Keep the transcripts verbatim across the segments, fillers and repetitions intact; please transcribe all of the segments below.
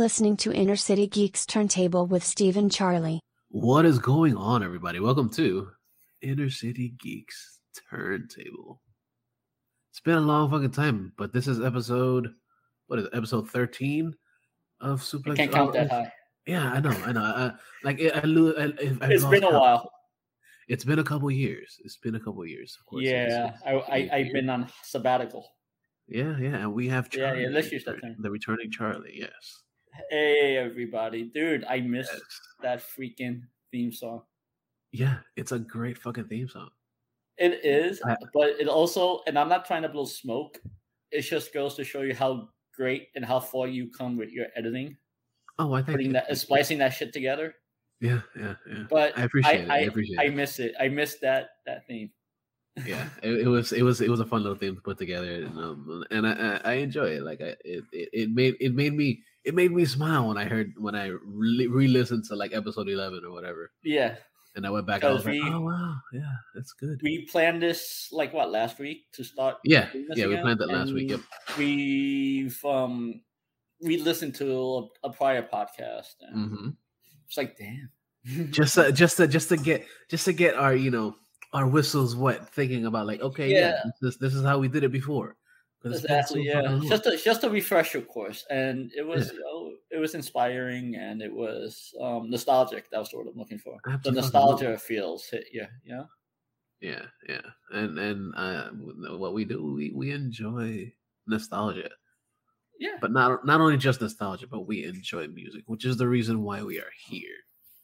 listening to Inner City Geeks Turntable with Steve and Charlie. What is going on, everybody? Welcome to Inner City Geeks Turntable. It's been a long fucking time, but this is episode, what is it, episode thirteen of Suplex. I can't count that high. Yeah, I know, I know. I, like, I, I, I, I It's been a count. while. It's been a couple years. It's been a couple years, of course. Yeah, it's, I, I, I've been on sabbatical. Yeah, yeah, and we have Charlie. Yeah, yeah, let's use that term. The returning Charlie, yes. Hey, everybody. Dude, I missed Yes. that freaking theme song. Yeah, it's a great fucking theme song. It is, I- but it also, and I'm not trying to blow smoke, it just goes to show you how great and how far you come with your editing, Oh, I think putting that, splicing that shit together. Yeah, yeah, yeah. But I appreciate it. I, I appreciate I it. miss it. I miss that that theme. Yeah, it, it was it was it was a fun little thing to put together, and um, and I, I I enjoy it. Like I it, it it made it made me it made me smile when I heard when I re- re-listened to like episode eleven or whatever, Yeah, and I went back and I was Because like, we- oh wow, yeah, that's good. we planned this like what last week to start. Yeah, doing this yeah, we again, planned that last week. and Yep. We've um we listened to a, a prior podcast, and hmm it's like, damn. Just to, just to just to get just to get our you know our whistles wet, thinking about like okay, yeah, Yeah. this this is how we did it before. 'Cause it's been Exactly, so yeah. fucking long. Just a just a refresher course, and it was Yeah. you know, it was inspiring, and it was um nostalgic. That was what I'm looking for. The Absolutely. nostalgia feels hit you, yeah. Yeah, yeah, and and uh, what we do, we we enjoy nostalgia. Yeah, But not not only just nostalgia, but we enjoy music, which is the reason why we are here.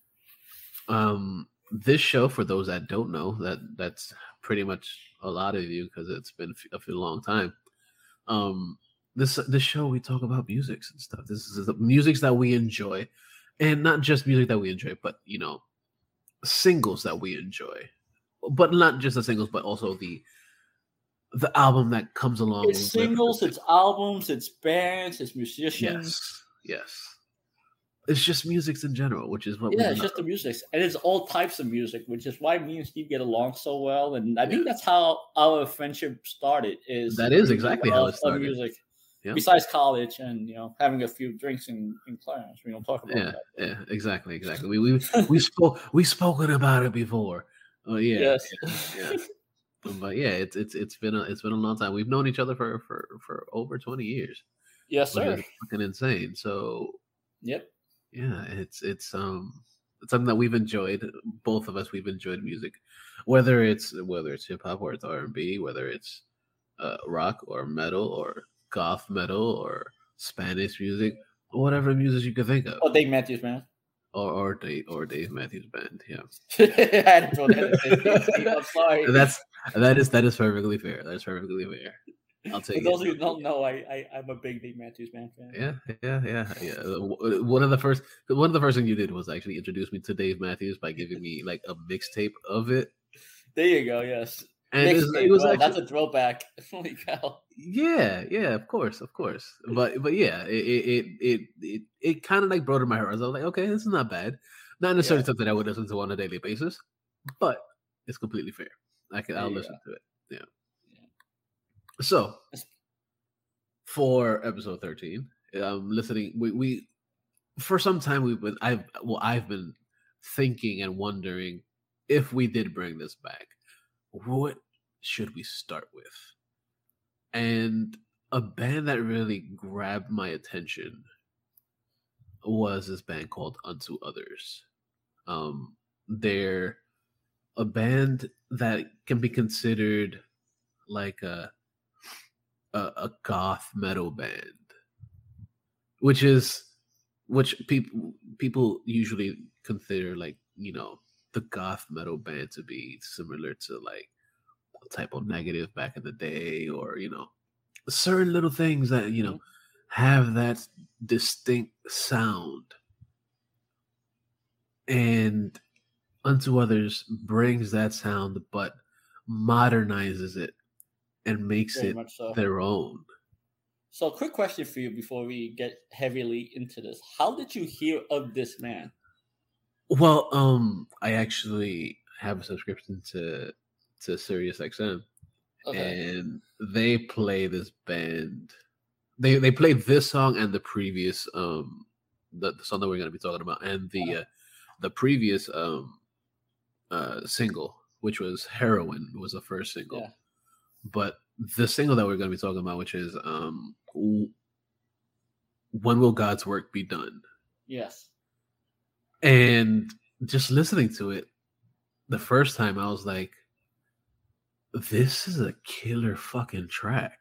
Um, this show, for those that don't know, that that's pretty much a lot of you because it's been a f- a long time. Um, this this show we talk about musics and stuff. This is the musics that we enjoy, and not just music that we enjoy, but you know, singles that we enjoy, but not just the singles, but also the the album that comes along. it's with- singles, it's albums, it's bands, it's musicians. Yes, yes. It's just musics in general, which is what Yeah, we it's just the music, and it's all types of music, which is why me and Steve get along so well. And I think that's how our friendship started. Is That is exactly how it of- of started. Music, Yeah. besides college and you know having a few drinks in, in class. We don't talk about yeah, that. yeah, exactly, exactly. We we we spoke we spoken about it before. Oh yeah, Yes. yeah, yeah. But yeah, it's it's it's been a it's been a long time. We've known each other for for for over twenty years. Yes, Which sir. is fucking insane. So Yep. yeah, it's it's um it's something that we've enjoyed. Both of us, we've enjoyed music, whether it's whether it's hip hop or it's R and B, whether it's uh, rock or metal or goth metal or Spanish music, or whatever music you could think of, Oh, Dave Matthews, man. or or Dave or Dave Matthews Band. Yeah, I had to throw that in. I'm sorry. that's that is that is perfectly fair. That's perfectly fair. I'll For take those it. of you who don't know, I, I I'm a big Dave Matthews Band fan. Yeah, yeah, yeah, yeah. Uh, One of the first, one of the first things you did was actually introduce me to Dave Matthews by giving me like a mixtape of it. There you go. Yes. And it was, Mixtape, it was wow, actually, that's a throwback. Holy cow. yeah, yeah, of course, of course. But but yeah, it it it it, it kind of like broadened my horizon. I was like, okay, this is not bad. Not necessarily Yeah. something I would listen to on a daily basis, but it's completely fair. I can There I'll you listen to it. Yeah. Yeah. So It's- for episode thirteen, um, listening, we we for some time we've been I've well I've been thinking and wondering if we did bring this back, what should we start with? And a band that really grabbed my attention was this band called Unto Others. Um, they're a band that can be considered like a a, a goth metal band, which is which people people usually consider like you know the goth metal band to be similar to like Type of Negative back in the day, or you know certain little things that you know have that distinct sound. And Unto Others brings that sound but modernizes it and makes Very it much so. their own. So, quick question for you before we get heavily into this: how did you hear of this man? Well, um, I actually have a subscription to to Sirius X M, Okay. and they play this band. They they played this song and the previous um the, the song that we're going to be talking about, and the uh, the previous um uh single, which was Heroin, was the first single. Yeah. But the single that we're going to be talking about, which is um When Will God's Work Be Done? Yes. And just listening to it the first time, I was like, this is a killer fucking track.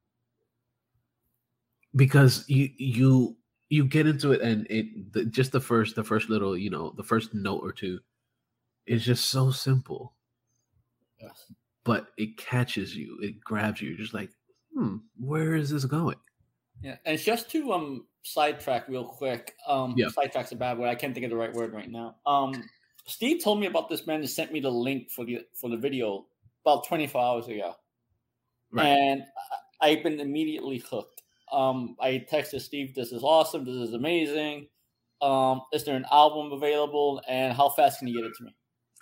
Because you you you get into it, and it the, just the first the first little, you know, the first note or two is just so simple. Yes. But it catches you, it grabs you. You're just like, hmm, where is this going? Yeah, and just to um sidetrack real quick. Um, yeah. Sidetrack's a bad word. I can't think of the right word right now. Um, Steve told me about this band and sent me the link for the for the video about twenty-four hours ago, right. And I've been immediately hooked. Um, I texted Steve, "This is awesome. This is amazing. Um, is there an album available? And how fast can you get it to me?"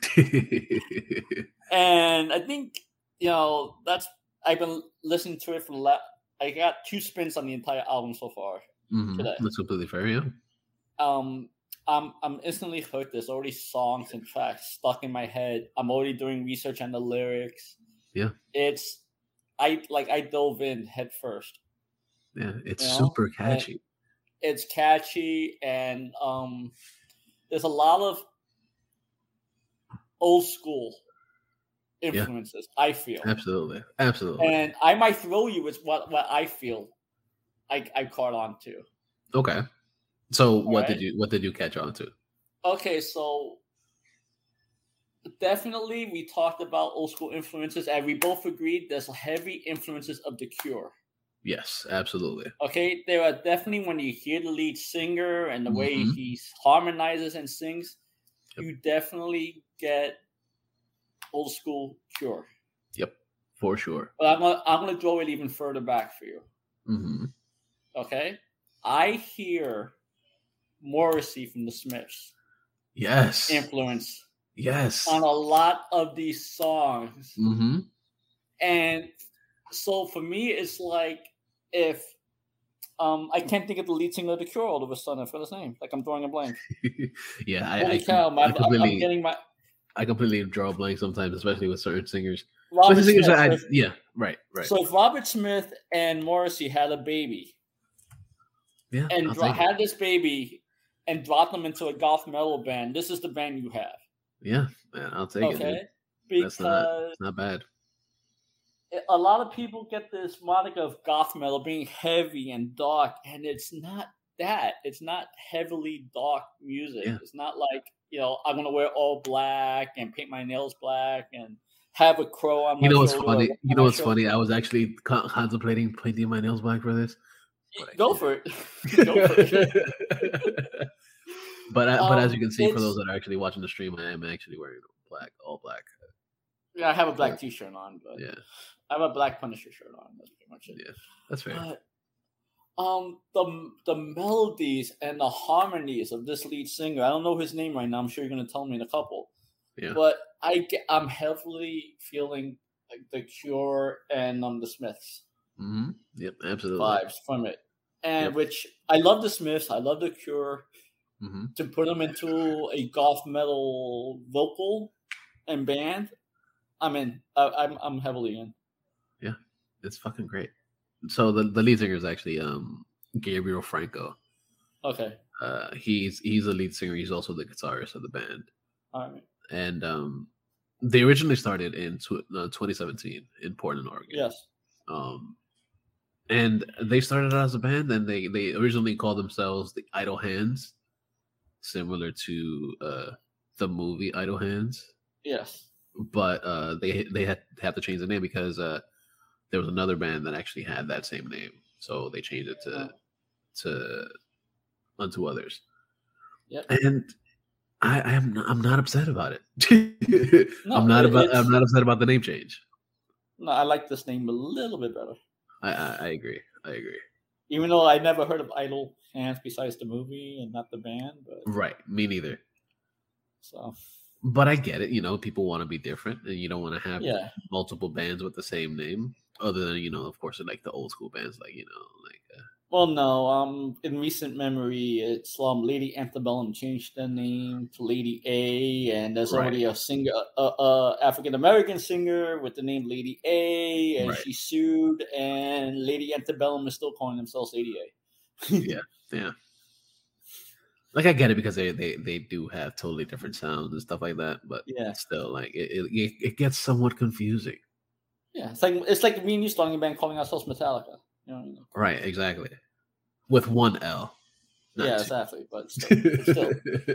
And I think, you know, that's I've been listening to it for the last. I got two spins on the entire album so far mm-hmm. today. That's completely fair, yeah. Um, I'm I'm instantly hooked. There's already songs and tracks stuck in my head. I'm already doing research on the lyrics. Yeah, it's I like I dove in head first. Yeah, it's you know? super catchy. And it's catchy, and um, there's a lot of old school influences. Yeah. I feel absolutely, absolutely, and I might throw you with what what I feel. I I caught on to. Okay, so All what right? did you what did you catch on to? Okay, so definitely we talked about old school influences, and we both agreed there's heavy influences of The Cure. Yes, absolutely. Okay, there are definitely, when you hear the lead singer and the mm-hmm. way he harmonizes and sings, yep. you definitely get old school Cure. Yep, for sure. But I'm gonna, I'm gonna throw it even further back for you. Mm-hmm. Okay, I hear Morrissey from the Smiths. Yes. Influence. Yes. On a lot of these songs. Mm-hmm. And so for me, it's like if um, I can't think of the lead singer of The Cure all of a sudden. I forgot his name. Like I'm drawing a blank. yeah, I, Holy I, cow, I, I completely, I'm getting my. I completely draw a blank sometimes, especially with certain singers. Robert singers Smith, I, if, yeah, right, right. So if Robert Smith and Morrissey had a baby, yeah, and dro- had this baby and dropped them into a goth metal band, this is the band you have. Yeah, man, I'll take okay? it. Okay, because that's not, it's not bad. A lot of people get this moniker of goth metal being heavy and dark, and it's not that. It's not heavily dark music. Yeah. It's not like, you know, I'm gonna wear all black and paint my nails black and have a crow on my You know what's shoulder. funny? You know what's funny? I was actually con- contemplating painting my nails black for this. Go for it. Go for it. But I, um, but as you can see, for those that are actually watching the stream, I am actually wearing black, all black. Yeah, I have a black yeah. T-shirt on, but yeah, I have a black Punisher shirt on. That's pretty much it. Yeah, that's fair. But, um, the the melodies and the harmonies of this lead singer, I don't know his name right now. I'm sure you're going to tell me in a couple. Yeah. But I get, I'm heavily feeling like The Cure and um the Smiths. Mm-hmm. Yep, absolutely. Vibes from it, and yep. which I love the Smiths. I love The Cure. Mm-hmm. To put them into a goth metal vocal and band, I'm in. I, I'm I'm heavily in. Yeah, it's fucking great. So the the lead singer is actually um Gabriel Franco. Okay. Uh, he's he's the lead singer. He's also the guitarist of the band. All right. And um, they originally started in tw- uh, twenty seventeen in Portland, Oregon. Yes. Um, and they started out as a band, and they they originally called themselves the Idle Hands, similar to uh the movie Idle Hands. Yes. But uh, they they had had to change the name because uh, there was another band that actually had that same name, so they changed it to oh. to Unto Others. Yep. And I, I am not, I'm not upset about it. no, I'm not it, about I'm not upset about the name change. No, I like this name a little bit better. I, I, I agree. I agree. Even though I never heard of Idle Hands besides the movie and not the band, but right, me neither. So. But I get it, you know, people want to be different, and you don't want to have yeah. multiple bands with the same name, other than, you know, of course, like the old school bands, like, you know, like uh, Well, no. Um, in recent memory, it's um Lady Antebellum changed their name to Lady A, and there's Right. already a singer, a uh, uh, African American singer with the name Lady A, and Right. she sued, and Lady Antebellum is still calling themselves Lady A. Yeah, yeah. Like I get it because they, they they do have totally different sounds and stuff like that, but Yeah. still, like it it, it gets somewhat confusing. Yeah, it's like it's like me and you starting a band calling ourselves Metallica. You know what I mean? Right, exactly. With one L. Yeah, two. exactly. But still, but still.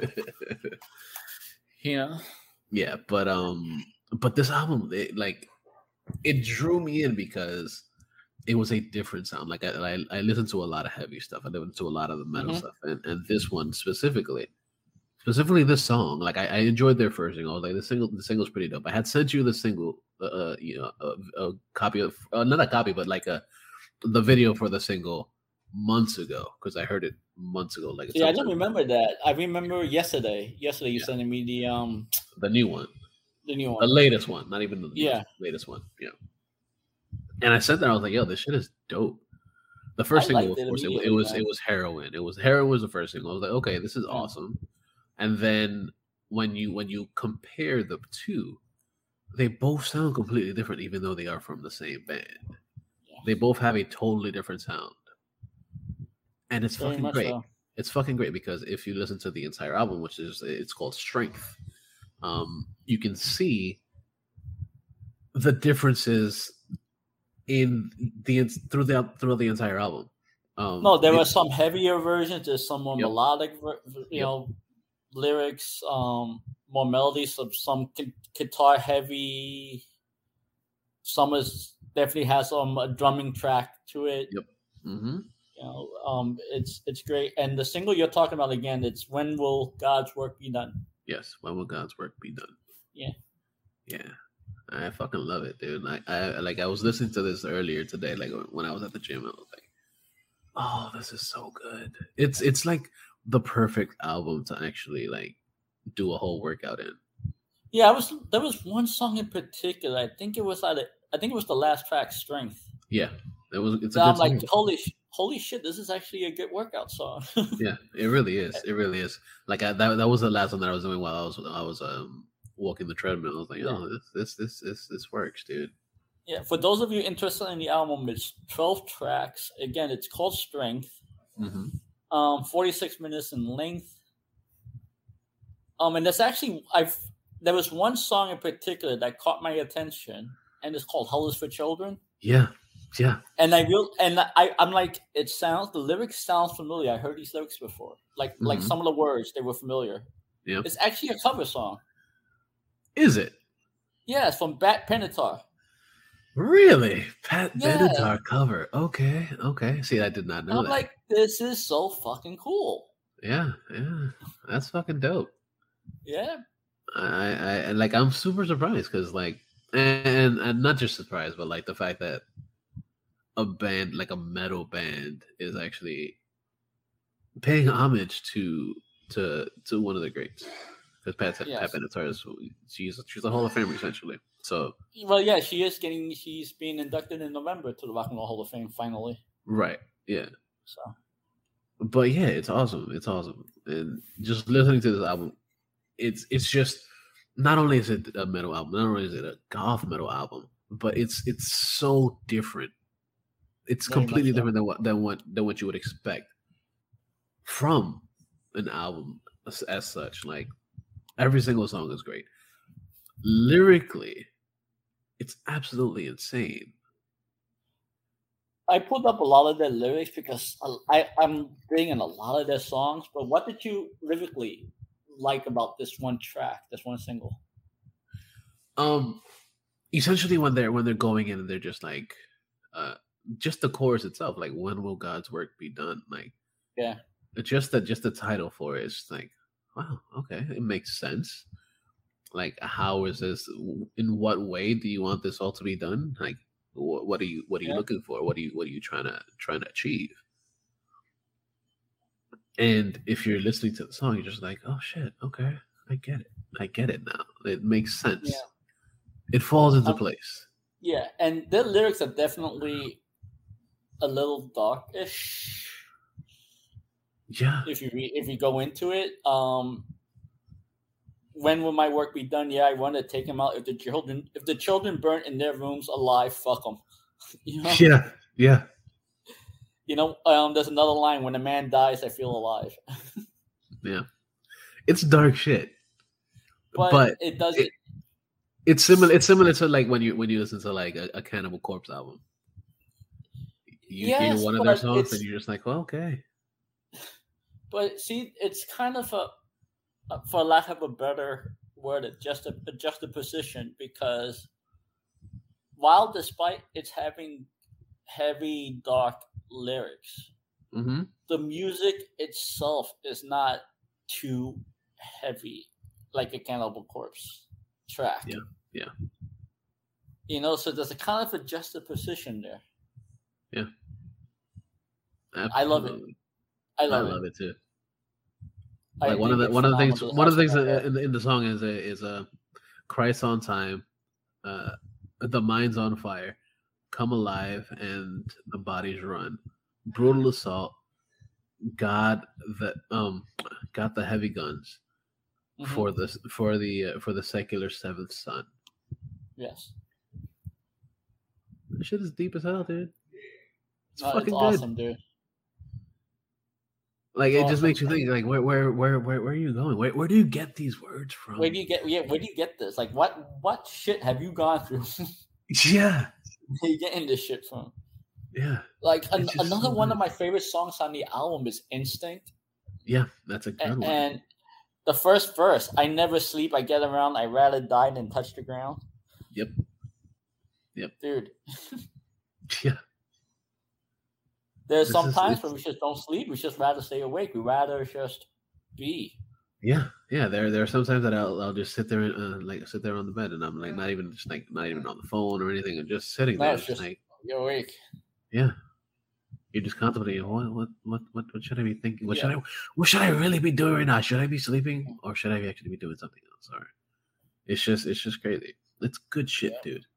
You know? Yeah, but um, but this album, it, like, it drew me in because it was a different sound. Like I, I, I listened to a lot of heavy stuff. I listened to a lot of the metal Mhm. stuff, and and this one specifically, specifically this song. Like I, I enjoyed their first single. I was like, the single, the single's pretty dope. I had sent you the single, uh, uh, you know, a, a copy of, uh, not a copy, but like a the video for the single months ago because I heard it months ago. Like it's Yeah, I don't sometime- remember that. I remember yesterday. Yesterday, you Yeah. sending me the um the new one, the new the one. latest one, not even the Yeah. latest one. Yeah. And I said that I was like, "Yo, this shit is dope." The first I single, liked of it course, it, wa- it immediately, was man. it was Heroin. It was Heroin was the first single. I was like, "Okay, this is Yeah. awesome." And then when you when you compare the two, they both sound completely different, even though they are from the same band. Yeah. They both have a totally different sound, and it's Very fucking much great. so. It's fucking great because if you listen to the entire album, which is it's called Strength, um, you can see the differences in the through the throughout the entire album. Um, No, there it- were some heavier versions. There's some more Yep. melodic, ver- you Yep. know, lyrics. Um, more melodies. Some some gu- guitar heavy. Some is definitely has some a drumming track to it. Yep. Mm-hmm. You know, um, it's it's great. And the single you're talking about again, it's "When Will God's Work Be Done." Yes, when will God's work be done? Yeah. Yeah, I fucking love it, dude. Like I like I was listening to this earlier today, like when I was at the gym. I was like, "Oh, this is so good." It's it's like the perfect album to actually like do a whole workout in. Yeah, I was there was one song in particular. I think it was either I think it was the last track, "Strength." Yeah, it was. It's a And good I'm like, song. holy sh- holy shit, this is actually a good workout song. Yeah, it really is. It really is. Like I, that. That was the last one that I was doing while I was I was um walking the treadmill. I was like, Yeah. "Oh, this this this this this works, dude." Yeah, for those of you interested in the album, it's twelve tracks. Again, it's called Strength. Mm-hmm. Um, forty-six minutes in length. Um, and there's actually I've there was one song in particular that caught my attention, and it's called "Hell Is for Children." Yeah, yeah. And I real and I I'm like, it sounds the lyrics sound familiar. I heard these lyrics before, like like Mhm. some of the words they were familiar. Yeah. It's actually a cover song. Is it Yeah, it's from Bat Benatar. really Pat Yeah. Benatar cover? Okay, okay. See, I did not know I'm that. like, this is so fucking cool. yeah, yeah. That's fucking dope. Yeah. I, I, I like. I'm super surprised because, like, and and not just surprised, but like the fact that a band like a metal band is actually paying homage to to to one of the greats. Because Pat Yes. Pat Benatar is she's she's a Hall of Famer essentially. So Well, yeah, she is getting. She's being inducted in November to the Rock and Roll Hall of Fame finally. right, yeah. So But yeah, it's awesome. It's awesome, and just listening to this album, it's it's just not only is it a metal album, not only is it a goth metal album, but it's it's so different. It's Very much completely so. different than what than what than what you would expect from an album as, as such. Like every single song is great. Lyrically, it's absolutely insane. I pulled up a lot of their lyrics because I, I'm digging a lot of their songs. But what did you lyrically like about this one track, this one single? Um, essentially, when they're when they're going in and they're just like, uh, just the chorus itself, like, when will God's work be done? Like, Yeah. it's just that just the title for it is like, wow, okay, it makes sense. Like, how is this? In what way do you want this all to be done? Like, what, what are you what are you Yeah. looking for? What are you what are you trying to trying to achieve? And if you're listening to the song, you're just like, oh shit, okay, I get it, I get it now. It makes sense. Yeah. It falls into Um, place. Yeah, and their lyrics are definitely a little darkish. Yeah. If you re- if you go into it, um, when will my work be done? Yeah, I want to take them out. If the children if the children burnt in their rooms alive, fuck them. You know? Yeah. Yeah. You know, um, there's another line: when a man dies, I feel alive. Yeah. It's dark shit. But, but it doesn't. It, it's similar. It's similar to like when you when you listen to like a, a Cannibal Corpse album. You Yes, hear one of their songs and you're just like, well, okay. But see, it's kind of a, for lack of a better word, just a, a juxtaposition, because while despite it's having heavy, dark lyrics, mm-hmm. the music itself is not too heavy like a Cannibal Corpse track. Yeah, yeah. You know, so there's a kind of a juxtaposition there. Yeah. Absolutely. I love it. I love, I it. love it too. I like one of the one of the things one of the things in the, in the song is a is a Christ on time, uh, the mind's on fire, come alive and the bodies run, brutal assault, God the um got the heavy guns mm-hmm. for the for the uh, for the secular seventh son. Yes, that shit is deep as hell, dude. It's no, fucking it's good. Awesome, dude. Like it just makes you think, like where where where where where are you going? Where where do you get these words from? Where do you get yeah? Where do you get this? Like what what shit have you gone through? Yeah, where you getting this shit from? Yeah, like an, another so one of my favorite songs on the album is Instinct. Yeah, that's a good and, one. And the first verse, I never sleep, I get around, I rather die than touch the ground. Yep. Yep. Dude. Yeah. There's some times where we just don't sleep. We just rather stay awake. We rather just be. Yeah, yeah. There, there are some times that I'll, I'll just sit there, uh, like sit there on the bed, and I'm like not even just like not even on the phone or anything, and just sitting no, there, just, just like you're awake. Yeah, you're just contemplating. What, what, what, what, what should I be thinking? What yeah. should I, what should I really be doing right now? Should I be sleeping or should I actually be doing something else? Or it's just, it's just crazy. It's good shit, yeah. dude.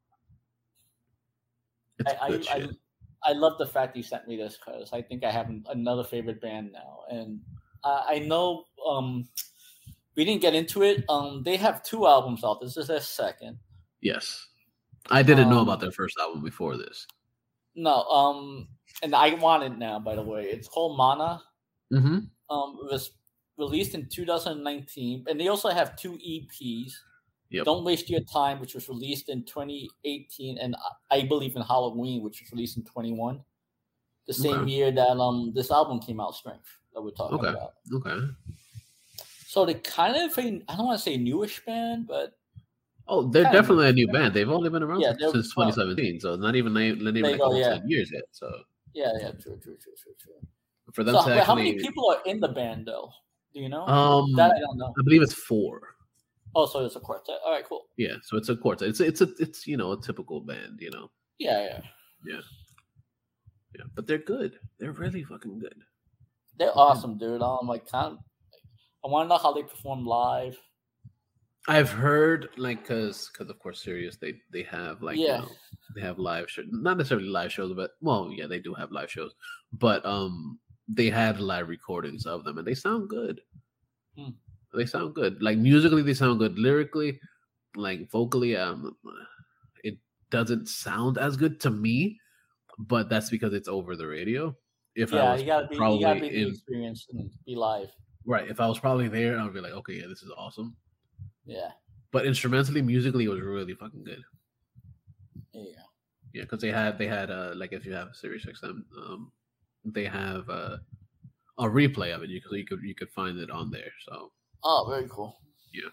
It's I, good I, shit. I, I love the fact you sent me this because I think I have another favorite band now, and uh, I know um, we didn't get into it. Um, they have two albums out. This is their second. Yes, I didn't um, know about their first album before this. No, um, and I want it now. By the way, it's called Mana. Mm-hmm. Um, it was released in two thousand nineteen, and they also have two E Ps. Yep. Don't Waste Your Time, which was released in twenty eighteen, and I believe in Halloween, which was released in twenty-one, the same okay. year that um this album came out. Strength that we're talking okay. about. Okay. So they kind of a, I don't want to say newish band, but oh, they're definitely a new band. They've only been around yeah, since twenty seventeen, well, so not even not even like go, yeah. ten years yet. So yeah, yeah, true, true, true, true, true. For them so, to actually, how many people are in the band though? Do you know? Um, that I don't know. I believe it's four. Oh, so it's a quartet. All right, cool. Yeah, so it's a quartet. It's it's a it's you know a typical band, you know. Yeah, yeah, yeah, yeah. But they're good. They're really fucking good. They're awesome, dude. I'm like, kind of, I want to know how they perform live. I've heard like because because of course Sirius they they have like yeah you know, they have live shows, not necessarily live shows, but well yeah they do have live shows, but um they had live recordings of them and they sound good. Hmm. They sound good. Like musically, they sound good. Lyrically, like vocally, um, it doesn't sound as good to me, but that's because it's over the radio. If yeah, I was you gotta be, probably you gotta be the in, experience and be live. Right. If I was probably there, I'd be like, okay, yeah, this is awesome. Yeah. But instrumentally, musically, it was really fucking good. Yeah. Yeah, because they had they had uh like if you have Sirius X M, um, they have uh, a replay of it. You could you could you could find it on there. So. Oh, very cool. Yeah.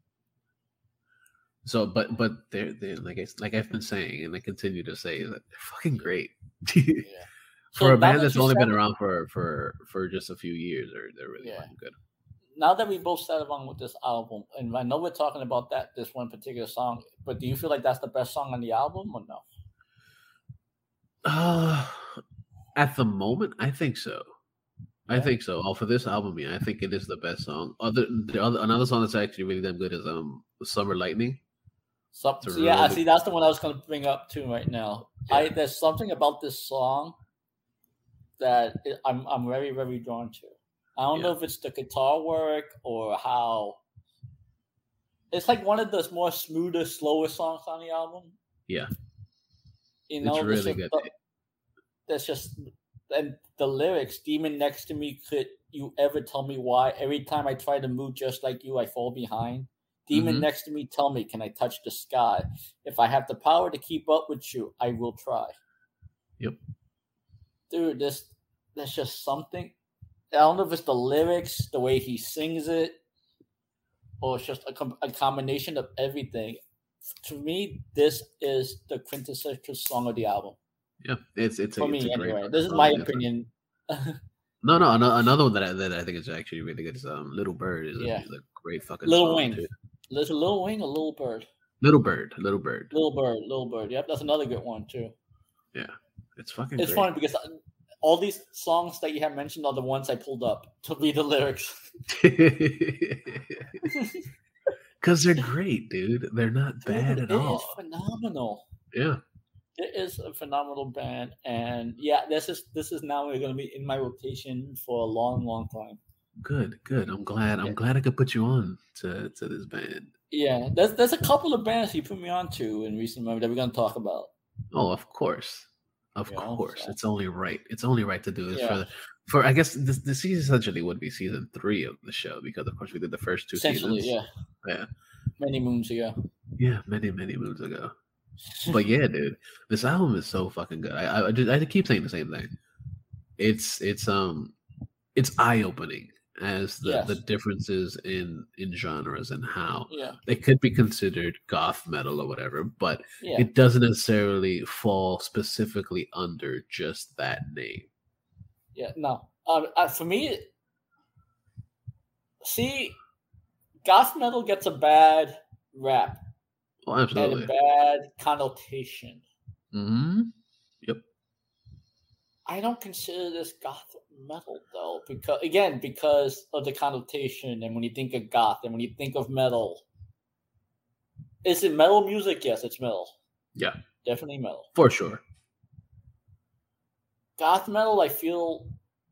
So, but but they're they like I, like I've been saying, and I continue to say that they're fucking great. yeah. For so a band that's only been around for, for for just a few years, they're they're really yeah. fucking good. Now that we both sat along with this album, and I know we're talking about that this one particular song, but do you feel like that's the best song on the album or no? Uh, at the moment, I think so. I think so. Oh, for this album, yeah, I think it is the best song. Other, the other, another song that's actually really damn good is um, "Summer Lightning." So, so yeah, really... see, that's the one I was going to bring up too right now. Yeah. I there's something about this song that it, I'm I'm very very drawn to. I don't Yeah. know if it's the guitar work or how. It's like one of the more smoother, slower songs on the album. Yeah. You know, It's there's really just good. the- That's just and the lyrics. Demon next to me, could you ever tell me why? Every time I try to move just like you, I fall behind. Demon Mhm. next to me, tell me, can I touch the sky? If I have the power to keep up with you, I will try. Yep. Dude, this that's just something. I don't know if it's the lyrics, the way he sings it, or it's just a, com- a combination of everything. To me, this is the quintessential song of the album. Yeah, it's it's a, For it's me, a great. anyway. This is song. my It's a- opinion. No, no, ano- another one that I, that I think is actually really good is um, "Little Bird" is, Yeah. a, is a great fucking Little song Wing. too. There's a Little Wing, a Little Bird. Little Bird, Little Bird. Little Bird, Little Bird. Yep, that's another good one too. Yeah, it's fucking. It's great. funny because all these songs that you have mentioned are the ones I pulled up to read the lyrics. Because they're great, dude. They're not bad Dude, at it all. is phenomenal. Yeah, It is a phenomenal band, and yeah, this is this is now going to be in my rotation for a long, long time. good, good. I'm glad. I'm Yeah. glad I could put you on to to this band. Yeah, there's there's a couple of bands you put me on to in recent memory that we're going to talk about. Oh, of course, of You know, course. so- It's only right. It's only right to do this Yeah. for the, for. I guess this this season essentially would be season three of the show because of course we did the first two Essentially, seasons. yeah, Yeah, many moons ago. yeah, many many moons ago. But yeah, dude, this album is so fucking good. I I, I, just, I keep saying the same thing. It's it's um it's eye opening as the, Yes. the differences in in genres and how Yeah, they could be considered goth metal or whatever, but yeah, it doesn't necessarily fall specifically under just that name. yeah. No, um, uh, for me, see, goth metal gets a bad rap Oh, and a absolutely. bad connotation. hmm Yep. I don't consider this goth metal though, because again, because of the connotation, and when you think of goth, and when you think of metal, is it metal music? Yes, it's metal. Yeah, Definitely metal. for sure. Goth metal, I feel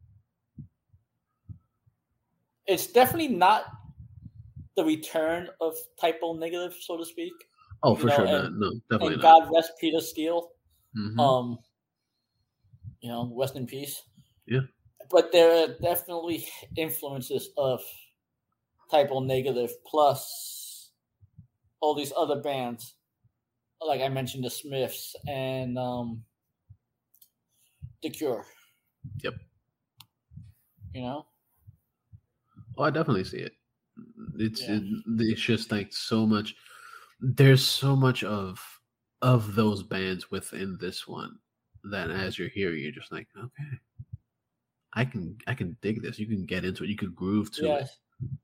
it's definitely not the return of Typo Negative, so to speak. Oh, You for know, sure. and- no, no, definitely And not. God rest Peter Steele. Mhm. Um, you know, rest in peace. Yeah. But there are definitely influences of Typo Negative plus all these other bands. Like I mentioned, the Smiths and um, The Cure. Yep. You know? Oh, I definitely see it. It's Yeah. it, it's just like so much. There's so much of of those bands within this one that as you're hearing, you're just like, okay, I can I can dig this. You can get into it. You can groove to it. Yes.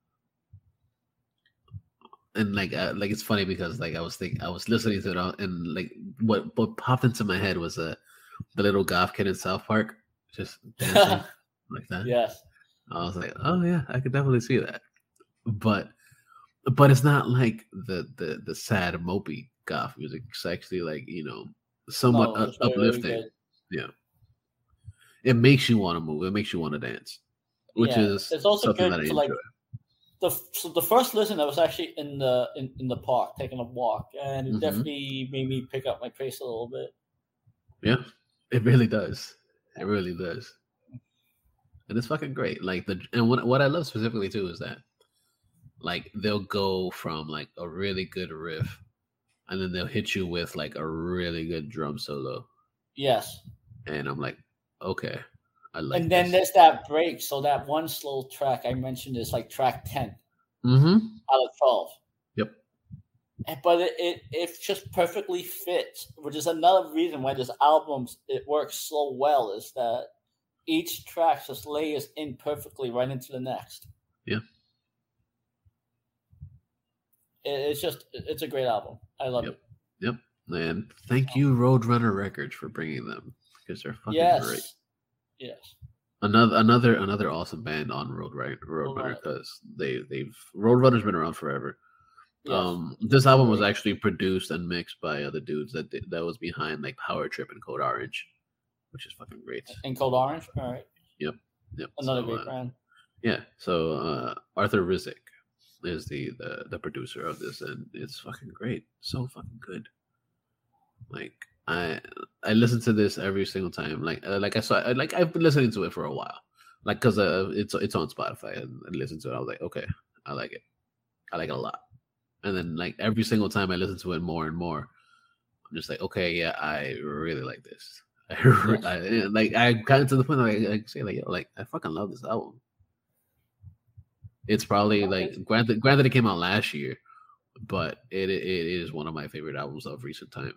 And like uh, like it's funny because like I was thinking I was listening to it all, and like what what popped into my head was uh, the little goth kid in South Park just dancing like that. Yes. I was like, oh yeah, I could definitely see that. But but it's not like the the the sad mopey goth music. It's actually like, you know, somewhat No, u- it's very, very uplifting. good. It makes you want to move. It makes you want to dance, which Yeah. is It's also something good that I to enjoy. like the so the first listen I was actually in the in, in the park taking a walk, and it Mhm. definitely made me pick up my pace a little bit. Yeah, it really does. It really does. And it's fucking great. Like the and what what I love specifically too is that like they'll go from like a really good riff and then they'll hit you with like a really good drum solo. Yes. And I'm like, okay, I like And then this. there's that break. So that one slow track I mentioned is like track ten Mm-hmm. out of twelve. Yep. And- But it, it it just perfectly fits, which is another reason why this album it works so well. Is that each track just layers in perfectly right into the next. Yeah. It, it's just it's a great album. I love Yep. it. Yep. And thank you, Roadrunner Records, for bringing them because they're fucking Yes. great. Yes. Another another another awesome band on Road Roadrunner Roadrunner. because they they've Roadrunner's been around forever. Yes. Um, this album was actually produced and mixed by other dudes that did, that was behind like Power Trip and Code Orange, which is fucking great. And Cold Orange. All right. Yep. Another So, great uh, brand. Yeah. So uh, Arthur Rizek is the, the the producer of this, and it's fucking great. So fucking good. Like I I listen to this every single time. Like uh, like I saw like I've been listening to it for a while. Like because uh, it's it's on Spotify and I listen to it. I was like, okay, I like it. I like it a lot. And then like every single time I listen to it more and more, I'm just like, okay, yeah, I really like this. I, I, like I got to the point where I, I say like, yo, like I fucking love this album. It's probably like granted, granted it came out last year, but it it is one of my favorite albums of recent time.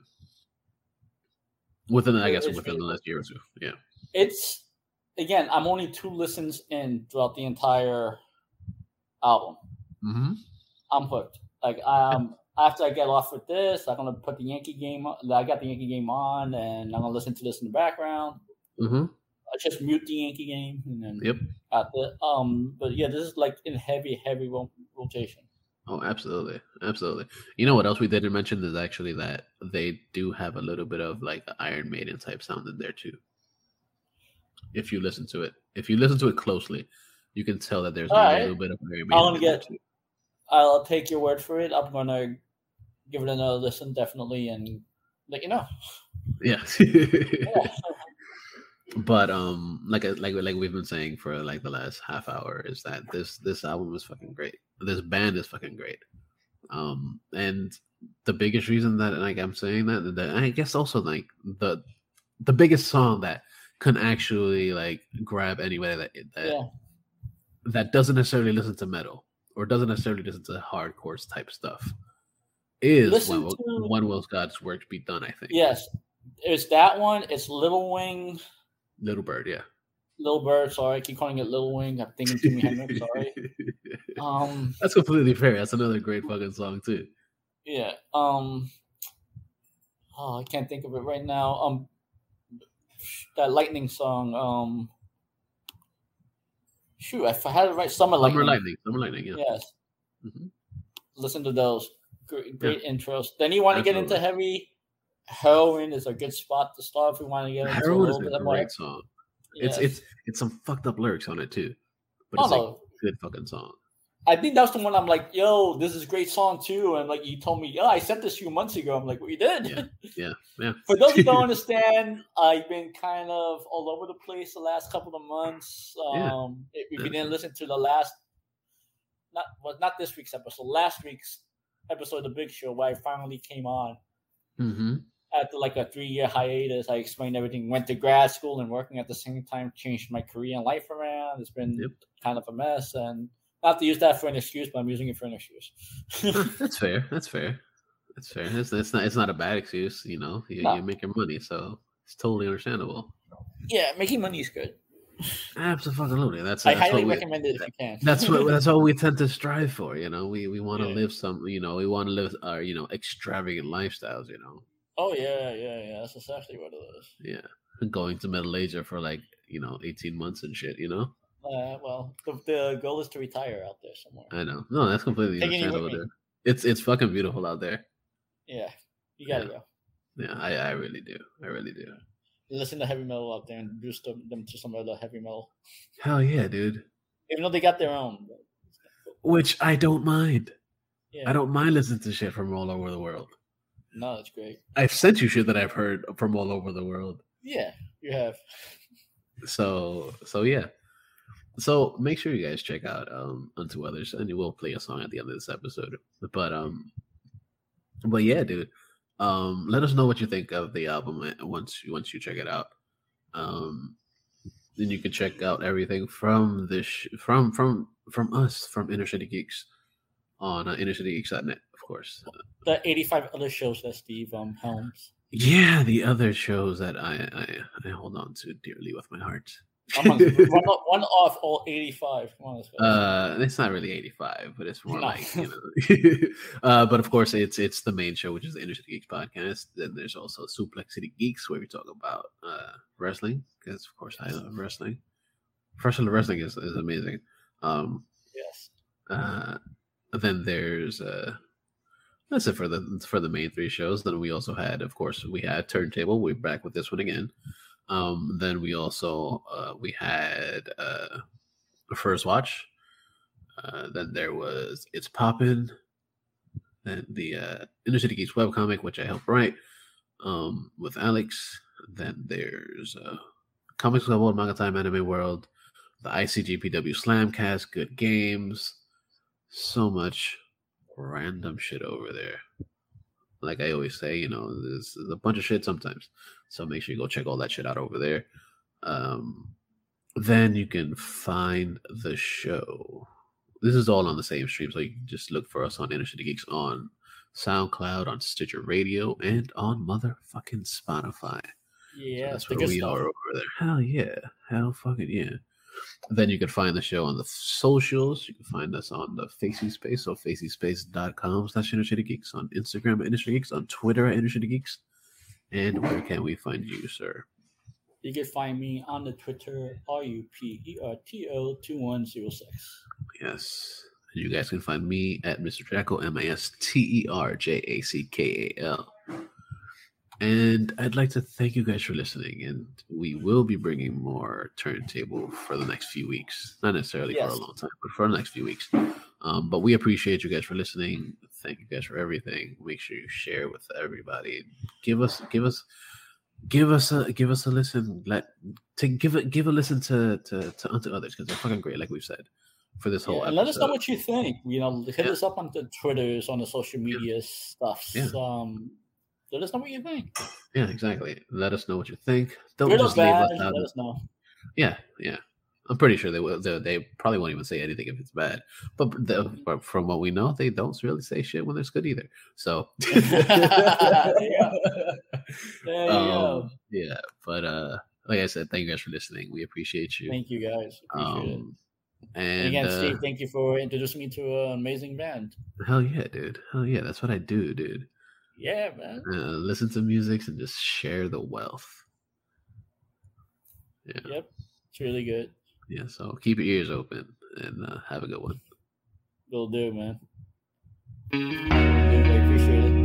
Within, I guess, within the last year or two, yeah. It's again, I'm only two listens in throughout the entire album. Mm-hmm. I'm hooked. Like um, after I get off with this, I'm gonna put the Yankee game. On, I got the Yankee game on, and I'm gonna listen to this in the background. Mm-hmm. I just mute the Yankee game, and then yep. At the um, but yeah, this is like in heavy, heavy rotation. Oh, absolutely, absolutely. You know what else we didn't mention is actually that they do have a little bit of like Iron Maiden type sound in there too. If you listen to it, if you listen to it closely, you can tell that there's All a right. little bit of Iron Maiden. I'll get. I'll take your word for it. I'm gonna give it another listen, definitely, and let you know. Yeah. yeah. But um, like like like we've been saying for like the last half hour, is that this this album is fucking great. This band is fucking great. Um, and the biggest reason that like I'm saying that, that I guess also like the the biggest song that can actually like grab anybody that that, yeah. that doesn't necessarily listen to metal or doesn't necessarily listen to hardcore type stuff is when, to, when Will Scott's Work Be Done. I think yes, it's that one. It's Little Wing. Little Bird, yeah. Little Bird, sorry, I keep calling it Little Wing. I'm thinking Jimi Hendrix, sorry. Um, That's completely fair. That's another great fucking song too. Yeah. Um. Oh, I can't think of it right now. Um, that Lightning song. Um. Shoot, if I had it right, Summer Lightning. Summer Lightning. Summer Lightning. Yeah. Yes. Mm-hmm. Listen to those. Great, great yeah. intros. Then you want to get into heavy. Heroin is a good spot to start if we want to get into Heroin a little is bit a more. great song. Yes. It's it's it's some fucked up lyrics on it too, but oh, it's like no. a good fucking song. I think that's the one I'm like, yo, this is a great song too, and like you told me, yeah, I sent this a few months ago. I'm like, well, you did. Yeah, yeah, yeah. For those who don't understand, I've been kind of all over the place the last couple of months. Um, yeah. If you didn't listen to the last, not well, not this week's episode, last week's episode of The Big Show, where I finally came on. Mm-hmm. After like a three-year hiatus, I explained everything. Went to grad school and working at the same time, changed my career and life around. It's been yep. kind of a mess, and not to use that for an excuse, but I'm using it for an excuse. That's fair. That's fair. That's fair. It's, it's not. It's not a bad excuse. You know, you, no. you're making money, so it's totally understandable. Yeah, making money is good. Absolutely. That's. I that's highly we, recommend it if you can. That's what. That's what we tend to strive for. You know, we we want to yeah. live some. You know, we want to live our you know extravagant lifestyles. You know. Oh yeah, yeah, yeah. That's exactly what it is. Yeah, going to Middle Asia for like you know eighteen months and shit. You know. Uh, well, the, the goal is to retire out there somewhere. I know. No, that's completely Taking understandable. It's it's fucking beautiful out there. Yeah, you gotta yeah. go. Yeah, I, I really do. I really do. Listen to heavy metal out there and boost them, them to some other heavy metal. Hell yeah, dude. Even though they got their own. Which I don't mind. Yeah. I don't mind listening to shit from all over the world. No, that's great. I've sent you shit that I've heard from all over the world. Yeah, you have. So, so yeah. So make sure you guys check out um, Unto Others, and we'll play a song at the end of this episode. But um, but yeah, dude. Um, let us know what you think of the album once once you check it out. Um, then you can check out everything from this sh- from from from us from Inner City Geeks on uh, inner city geeks dot net, of course. The eighty-five other shows that Steve um, helms. Yeah, the other shows that I, I I hold on to dearly with my heart. I'm on, one, one off all eighty-five. Come on, let's go. Uh, it's not really eighty-five, but it's more no. like you know. uh, but of course, it's it's the main show, which is the Inner City Geeks podcast. Then there's also Suplex City Geeks, where we talk about uh, wrestling, because of course I love wrestling. Professional wrestling is, is amazing. Um, yes. Uh, then there's uh, that's it for the for the main three shows. Then we also had, of course, we had Turntable. We're back with this one again. Um, then we also uh, we had uh, First Watch. Uh, then there was It's Poppin'. Then the uh, Inner City Geeks webcomic, which I helped write um, with Alex. Then there's uh, Comics Club World, Manga Time, Anime World, the I C G P W Slamcast, Good Games. So much random shit over there. Like I always say, you know, there's, there's a bunch of shit sometimes. So make sure you go check all that shit out over there. Um, then you can find the show. This is all on the same stream, so you can just look for us on Inner City Geeks on SoundCloud, on Stitcher Radio, and on motherfucking Spotify. Yeah, so that's where we stuff. are over there. Hell yeah. Hell fucking yeah. Then you can find the show on the socials. You can find us on the Facey Space, so facyspace.com slash Inner City Geeks, on Instagram at Inner City Geeks, on Twitter at Inner City Geeks. And where can we find you, sir? You can find me on the Twitter, R U P E R T O two one zero six. Yes. And you guys can find me at Mister Jackal, M I S T E R J A C K A L. And I'd like to thank you guys for listening. And we will be bringing more Turntable for the next few weeks. Not necessarily yes. for a long time, but for the next few weeks. Um, but we appreciate you guys for listening. Thank you guys for everything. Make sure you share with everybody. Give us, give us, give us a, give us a listen. Let to give it, give a listen to to to unto others, because they're fucking great, like we've said. For this whole yeah, episode. Let us know what you think. You know, hit yeah. us up on the Twitters, on the social media yeah. stuff. Yeah. Um, let us know what you think. Yeah, exactly. Let us know what you think. Don't Good just or leave bad, us out. let us know. Yeah, yeah. I'm pretty sure they will. They, they probably won't even say anything if it's bad. But, the, but from what we know, they don't really say shit when it's good either. So there you go. There you um, go. Yeah, but uh, like I said, thank you guys for listening. We appreciate you. Thank you guys. Appreciate um, it. And, and again, uh, Steve, thank you for introducing me to an amazing band. Hell yeah, dude. Hell yeah, that's what I do, dude. Yeah, man. Uh, listen to music and just share the wealth. Yeah. Yep. It's really good. Yeah, so keep your ears open and uh, have a good one. Will do, man. I appreciate it.